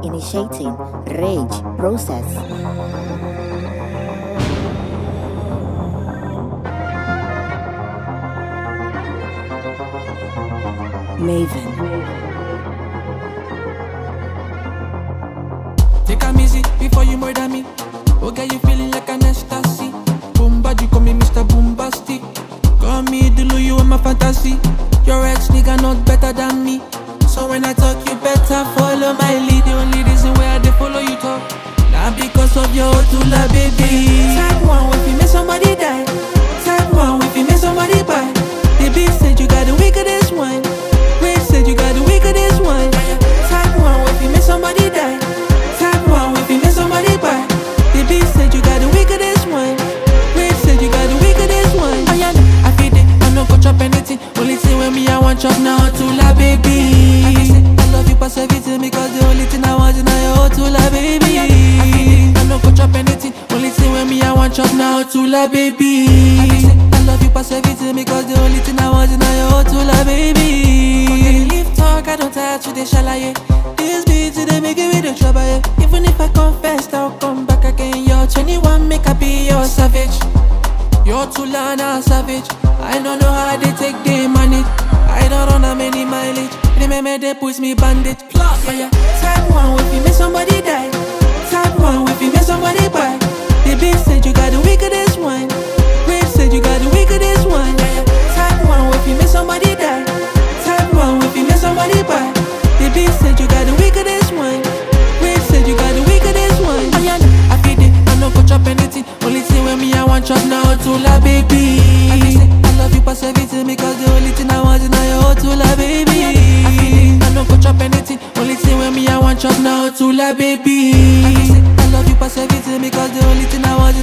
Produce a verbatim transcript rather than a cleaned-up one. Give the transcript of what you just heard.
Initiating rage process. Maven. Take a easy before you murder me. Okay, you feeling like an ecstasy. Boom, bad, you call me Mister Boombastic. Call me Dulu, you in my fantasy. Your ex nigga not better than me. So when I talk, you better follow my lead. The only reason why I dey follow you talk, not because of your Otula, baby. Type one, if you make somebody die. Type one, if you make somebody buy. The bitch said you got the wickedest one. Wait, said you got the wickedest one. Type one, if you make somebody die. Type one, if you make somebody buy. The bitch said you got the wickedest one. Wait, said you got the wickedest one. I am, I feel it, I'm not gonna chop anything. Only thing when me I want chop now, Otula, baby. I say I love you pass everything because the only thing I want is now your Otula, baby. I feel it, I'm not gonna chop anything. Only thing when me I want chop now, Otula, baby. I say I love you pass everything because the only thing I want is now your Otula, baby. Forget the lift talk, I don't tire to the shalaye. This beat they make it with the trouble, yeah. Even if I confess, I'll come back again. You're twenty-one, make I be your savage. You're too lana savage. I don't know how they take they manage. I don't run a many mileage. Remember they push me bandage. Plus, yeah, yeah. Type one, if you make somebody die. Type one, if you make somebody buy. The bitch said you got the wickedest one. Wait, said you got the wickedest one. Yeah, yeah. Type one, if you make somebody die. Type one, if you make somebody buy. The bitch said you got the wickedest one. Wait, said you got the wickedest one. I am, I feel it, I'm not gonna chop anything. Only thing when me I want chop now, Otula, baby. I say I love you pass everything because the only thing I want is now your Otula, baby. I feel it, I'm not gonna chop anything. Only thing when me I want chop now, Otula, baby. I say I love you pass everything because the only thing I want is